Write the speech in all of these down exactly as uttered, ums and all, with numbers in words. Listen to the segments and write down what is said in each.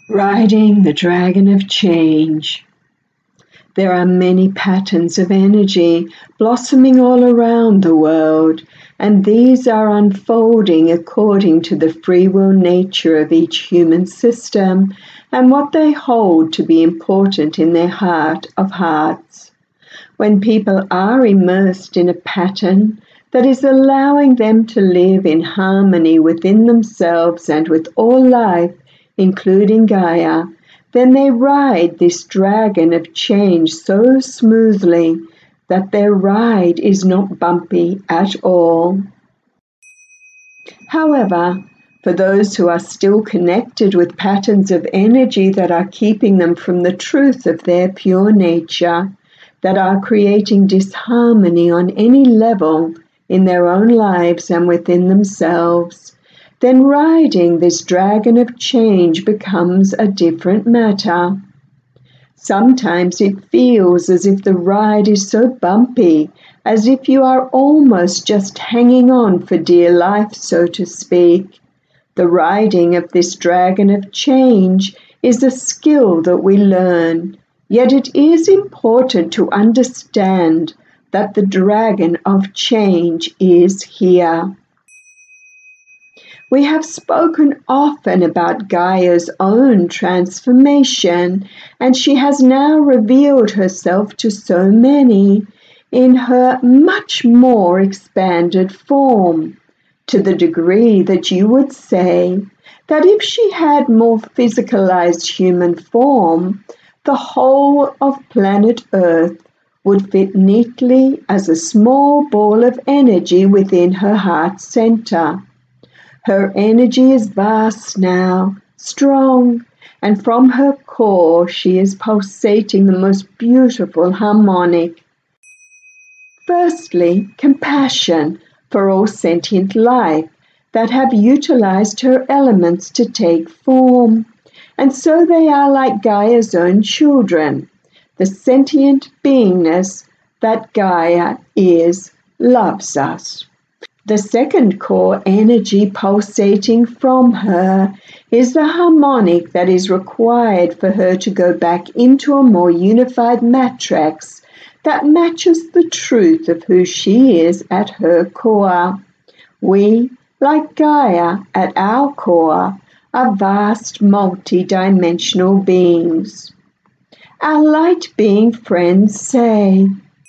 Riding the dragon of change. There are many patterns of energy blossoming all around the world, and these are unfolding according to the free will nature of each human system and what they hold to be important in their heart of hearts. When people are immersed in a pattern that is allowing them to live in harmony within themselves and with all life, including Gaia, then they ride this dragon of change so smoothly that their ride is not bumpy at all. However, for those who are still connected with patterns of energy that are keeping them from the truth of their pure nature, that are creating disharmony on any level in their own lives and within themselves, then riding this dragon of change becomes a different matter. Sometimes it feels as if the ride is so bumpy, as if you are almost just hanging on for dear life, so to speak. The riding of this dragon of change is a skill that we learn, yet it is important to understand that the dragon of change is here. We have spoken often about Gaia's own transformation, and she has now revealed herself to so many in her much more expanded form, to the degree that you would say that if she had more physicalized human form, the whole of planet Earth would fit neatly as a small ball of energy within her heart center. Her energy is vast now, strong, and from her core she is pulsating the most beautiful harmonic. Firstly, compassion for all sentient life that have utilized her elements to take form, and so they are like Gaia's own children, the sentient beingness that Gaia is, loves us. The second core energy pulsating from her is the harmonic that is required for her to go back into a more unified matrix that matches the truth of who she is at her core. We, like Gaia at our core, are vast multi-dimensional beings. Our light being friends say,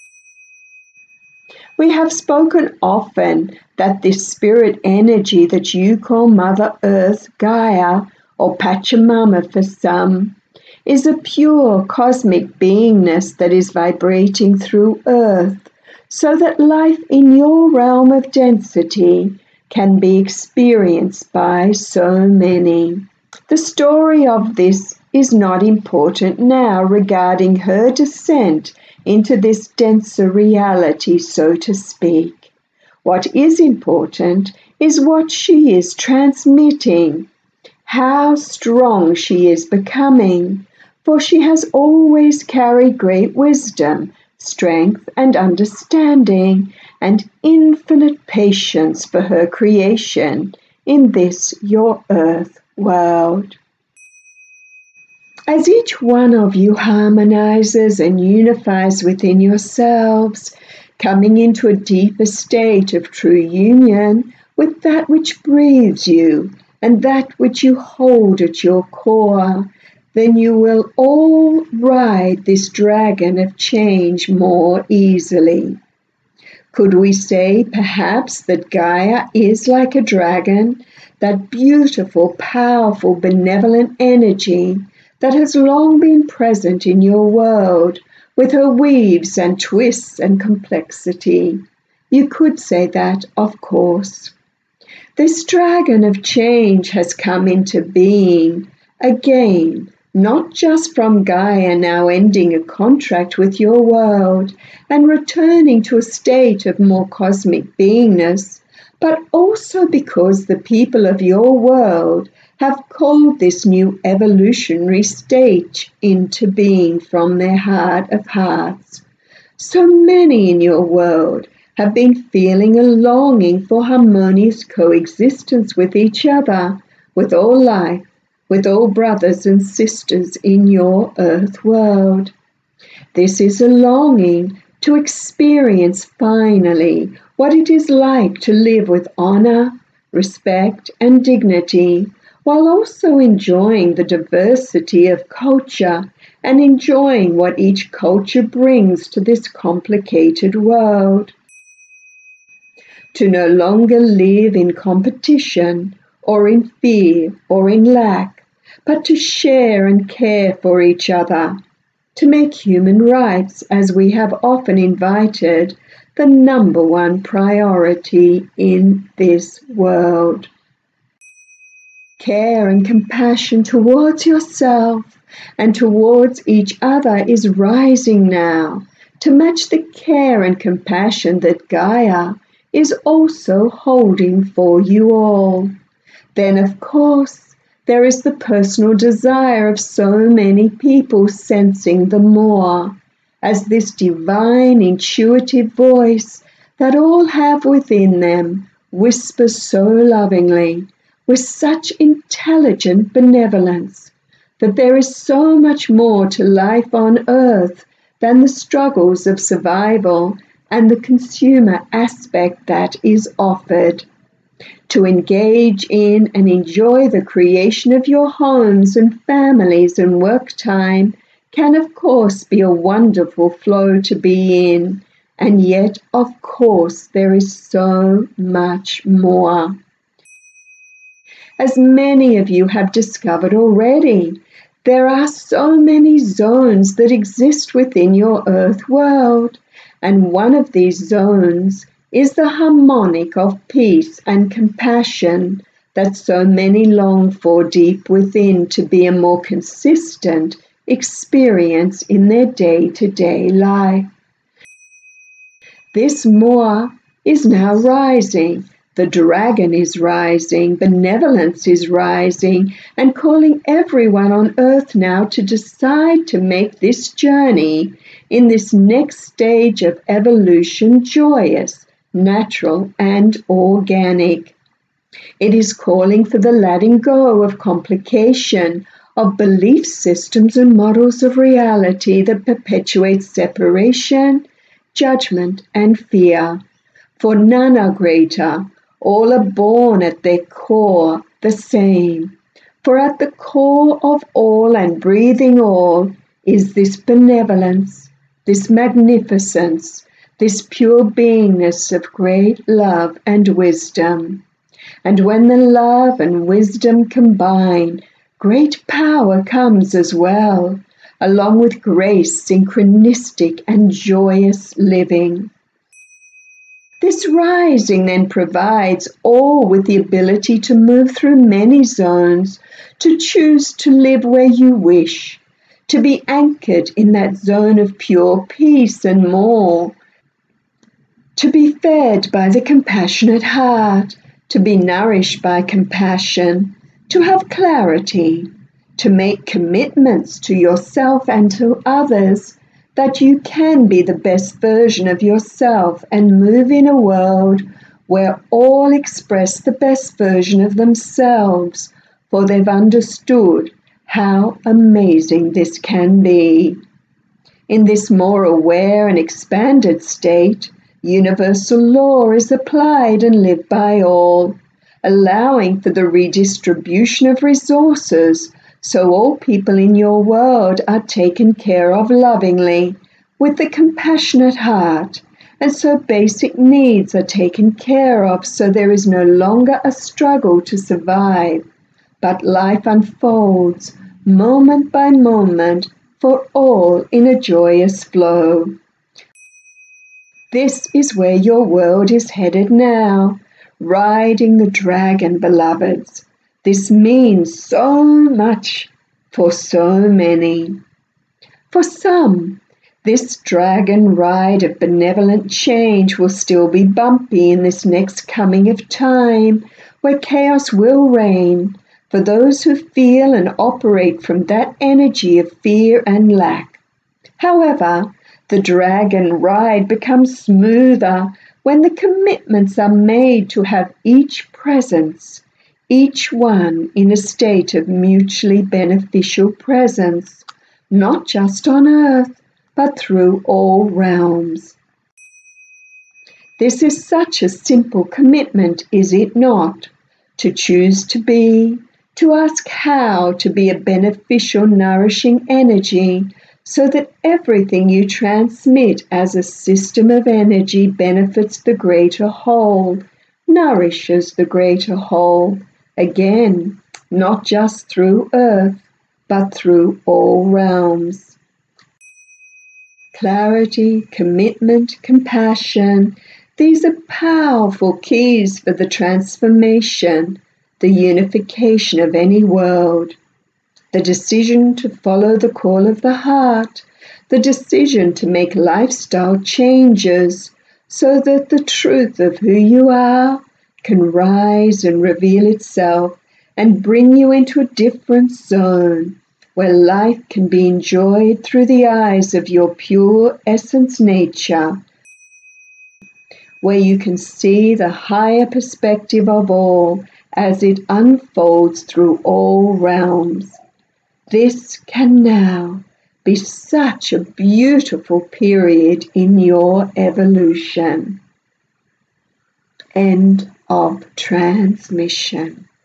we have spoken often that this spirit energy that you call Mother Earth, Gaia, or Pachamama for some, is a pure cosmic beingness that is vibrating through Earth, so that life in your realm of density can be experienced by so many. The story of this is not important now regarding her descent into this denser reality, so to speak. What is important is what she is transmitting, how strong she is becoming, for she has always carried great wisdom, strength, and understanding, and infinite patience for her creation in this your earth world. As each one of you harmonizes and unifies within yourselves, coming into a deeper state of true union with that which breathes you and that which you hold at your core, then you will all ride this dragon of change more easily. Could we say perhaps that Gaia is like a dragon, that beautiful, powerful, benevolent energy that has long been present in your world, with her weaves and twists and complexity? You could say that, of course. This dragon of change has come into being, again, not just from Gaia now ending a contract with your world and returning to a state of more cosmic beingness, but also because the people of your world have called this new evolutionary stage into being from their heart of hearts. So many in your world have been feeling a longing for harmonious coexistence with each other, with all life, with all brothers and sisters in your earth world. This is a longing to experience finally what it is like to live with honor, respect, and dignity, while also enjoying the diversity of culture and enjoying what each culture brings to this complicated world. To no longer live in competition or in fear or in lack, but to share and care for each other, to make human rights, as we have often invited, the number one priority in this world. Care and compassion towards yourself and towards each other is rising now to match the care and compassion that Gaia is also holding for you all. Then, of course, there is the personal desire of so many people sensing the more, as this divine intuitive voice that all have within them whispers so lovingly, with such intelligent benevolence, that there is so much more to life on earth than the struggles of survival and the consumer aspect that is offered. To engage in and enjoy the creation of your homes and families and work time can of course be a wonderful flow to be in, and yet of course there is so much more. As many of you have discovered already, there are so many zones that exist within your earth world, and one of these zones is the harmonic of peace and compassion that so many long for deep within to be a more consistent experience in their day-to-day life. This more is now rising. The dragon is rising, benevolence is rising, and calling everyone on earth now to decide to make this journey in this next stage of evolution joyous, natural, and organic. It is calling for the letting go of complication, of belief systems and models of reality that perpetuate separation, judgment, and fear. For none are greater. All are born at their core the same. For at the core of all and breathing all is this benevolence, this magnificence, this pure beingness of great love and wisdom. And when the love and wisdom combine, great power comes as well, along with grace, synchronistic and joyous living. This rising then provides all with the ability to move through many zones, to choose to live where you wish, to be anchored in that zone of pure peace and more, to be fed by the compassionate heart, to be nourished by compassion, to have clarity, to make commitments to yourself and to others, that you can be the best version of yourself and move in a world where all express the best version of themselves, for they've understood how amazing this can be. In this more aware and expanded state, universal law is applied and lived by all, allowing for the redistribution of resources, so all people in your world are taken care of lovingly, with the compassionate heart, and so basic needs are taken care of, so there is no longer a struggle to survive, but life unfolds moment by moment for all in a joyous flow. This is where your world is headed now, riding the dragon, beloveds. This means so much for so many. For some, this dragon ride of benevolent change will still be bumpy in this next coming of time, where chaos will reign, for those who feel and operate from that energy of fear and lack. However, the dragon ride becomes smoother when the commitments are made to have each presence, each one in a state of mutually beneficial presence, not just on earth, but through all realms. This is such a simple commitment, is it not? To choose to be, to ask how to be a beneficial, nourishing energy, so that everything you transmit as a system of energy benefits the greater whole, nourishes the greater whole, again, not just through earth, but through all realms. Clarity, commitment, compassion, these are powerful keys for the transformation, the unification of any world. The decision to follow the call of the heart, the decision to make lifestyle changes so that the truth of who you are can rise and reveal itself and bring you into a different zone where life can be enjoyed through the eyes of your pure essence nature, where you can see the higher perspective of all as it unfolds through all realms. This can now be such a beautiful period in your evolution. End of transmission.